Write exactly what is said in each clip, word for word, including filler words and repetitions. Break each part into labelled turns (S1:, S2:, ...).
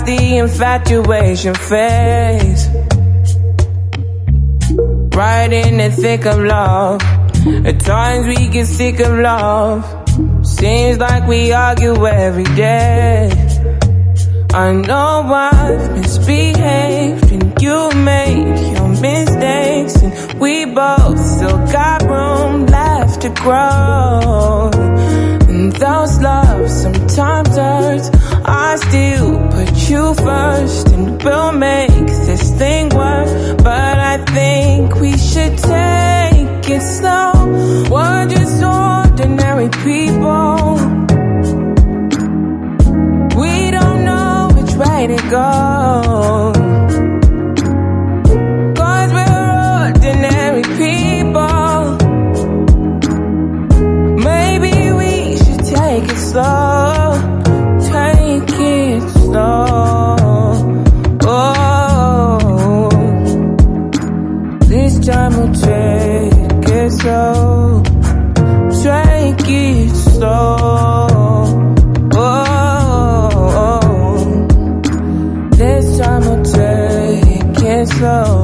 S1: the infatuation phase. Right in the thick of love. At times we get sick of love. Seems like we argue every day. I know I've misbehaved and you made your mistakes, and we both still got room left to grow. And those loves sometimes hurt, I still put you first, and we'll make this thing work. But I think we should take it slow. We're just ordinary people. We don't know which way to go, 'cause we're ordinary people. Maybe we should take it slow. Take it slow. Oh, this time we'll take it slow. Take it slow. Oh, this time we'll take it slow.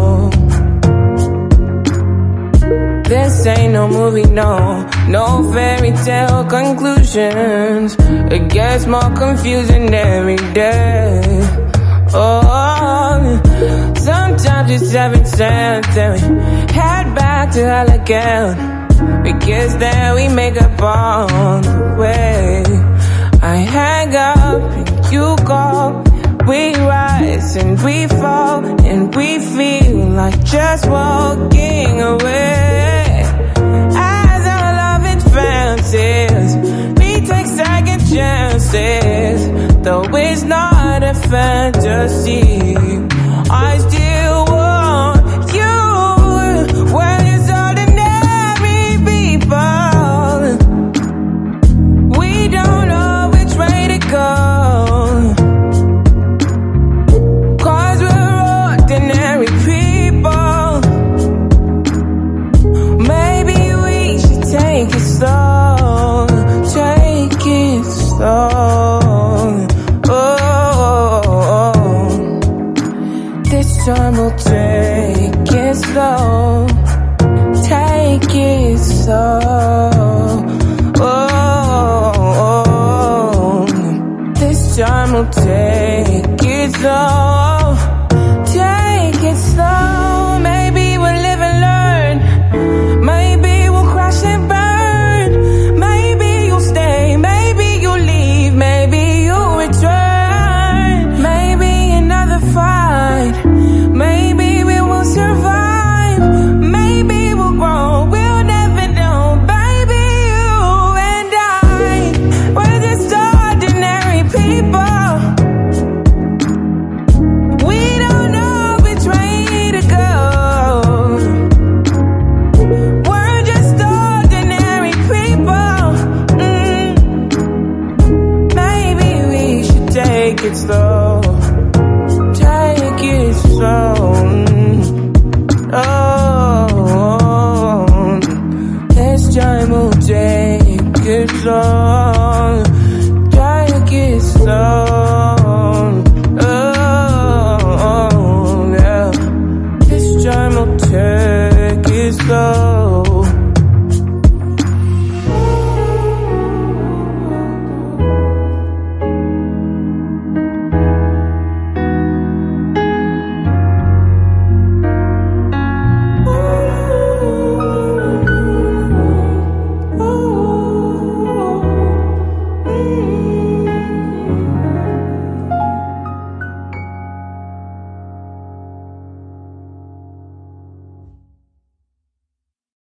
S1: This ain't no movie, no, no fairy tale conclusions. It gets more confusing every day. Oh, sometimes it's heaven sent, then we head back to hell again. We kiss, then we make up on the way. I hang up and you go. We rise and we fall, and we feel like just walking away. As our love advances, we take second chances. Though it's not a fantasy, I still want you. When it's ordinary people, we don't know which way to go. Take it slow, take it slow. Oh, this time we'll take it slow. Take it slow. Oh, this time we'll take it slow.